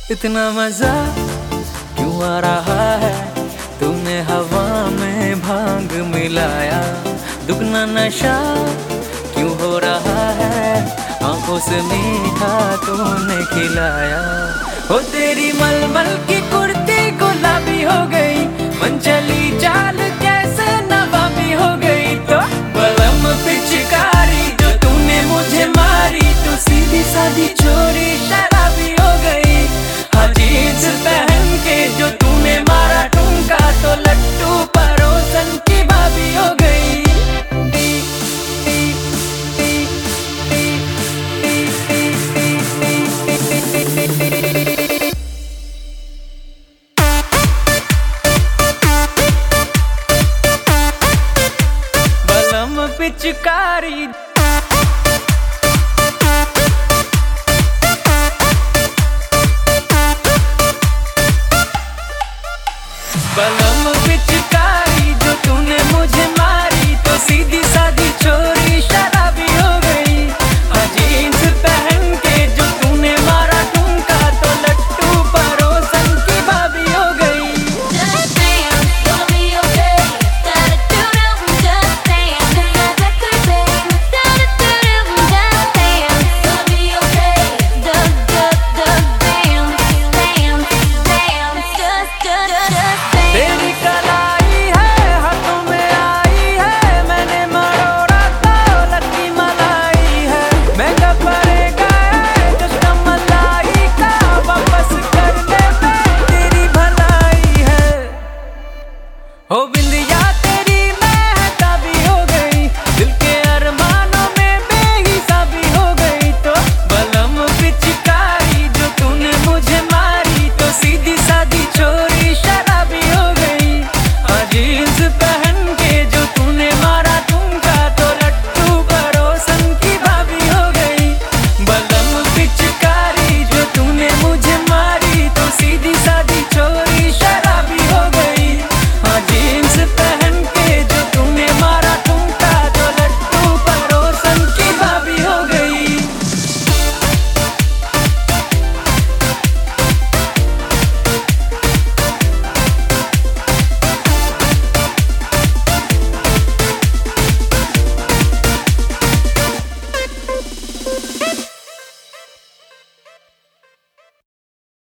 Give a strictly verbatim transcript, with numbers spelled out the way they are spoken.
इतना मजा क्यों आ रहा है, तूने हवा में भांग मिलाया। दुगना नशा क्यों हो रहा है, आंखों से मीठा तूने खिलाया। हो तेरी मलमल की कुर्ती गुलाबी हो गई, मन चली चाल कैसे नवाबी हो गई। तो बलम पिचकारी जो तूने मुझे मारी, तो सीधी सादी जो